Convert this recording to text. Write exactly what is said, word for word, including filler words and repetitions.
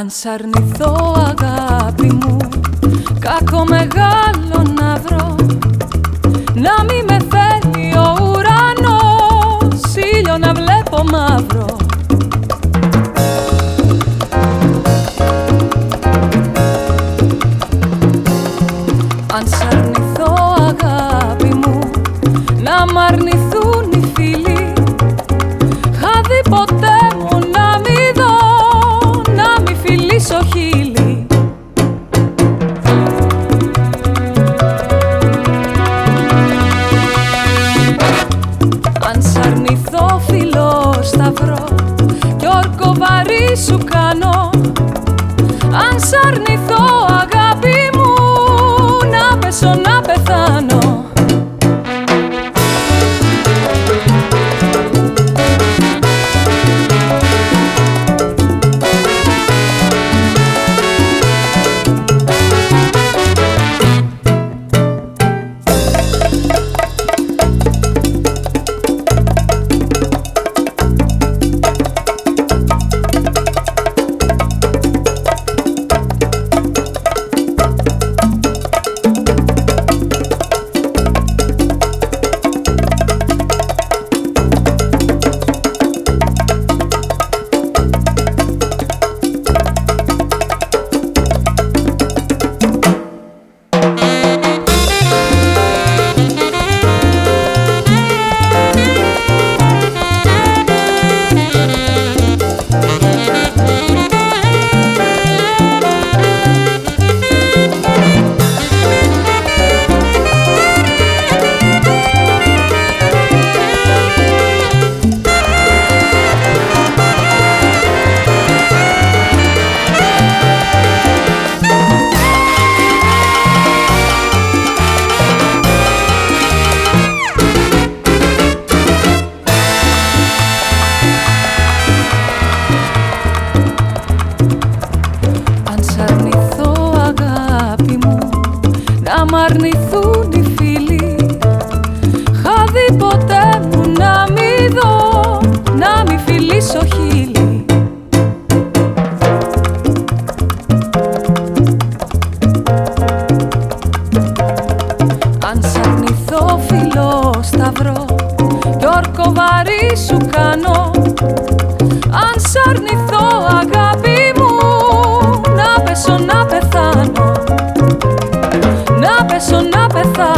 Αν σ' αρνηθώ αγάπη μου, κακό μεγάλο να βρω, να μη με θέλει ο ουρανός, ήλιο να βλέπω μαύρο. Αν σ' αρνηθώ αγάπη μου, να μ' αρνηθούν οι φίλοι, χα δει ποτέ μου να μη δω, να μη φιλήσω χείλη. Αν σ' αρνηθώ φιλό σταυρό κι όρκο βαρύ σου κάνω, αν σ' αρνηθώ αγάπη μου, να πέσω να πεθάνω. Να μ' αρνηθούν οι φίλοι, χα δει ποτέ μου να μη δω, να μη φιλήσω χείλη. Αν σ' αρνηθώ φιλό σταυρό κι όρκο βαρύ σου κάνω, αν σ' αρνηθώ αγάπη μου, να πέσω να πεθάνω, να πέσω να πεθάνω.